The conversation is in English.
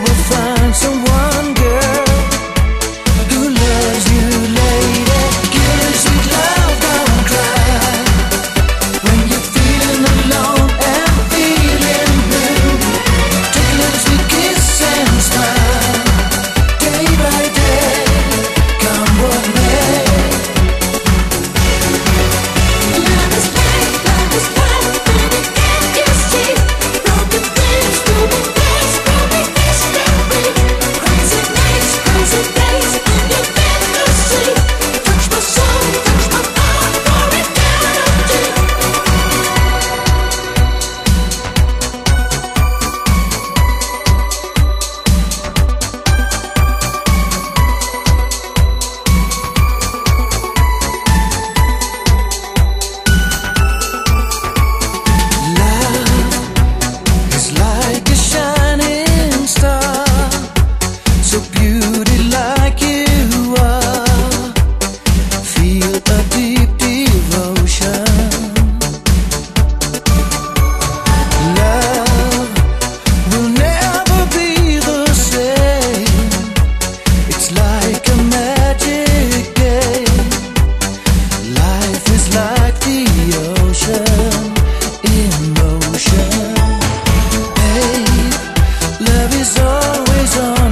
will find someone, girl, who loves you, lady. Give her sweet love, don't cry. When you're feeling alone and feeling blue, take a little sweet kiss and smile. Day by day, come what may. Love is life, baby, can't you see? Broken dreams, broken days, broken history. Crazy nights, crazy days in your fantasy. Touch my soul, touch my heart for eternity. Love is like a shining star, so beauty like you are. Feel a deep devotion. Love will never be the same. It's like a magic game. Life is like the ocean in motion. Babe, love is always on.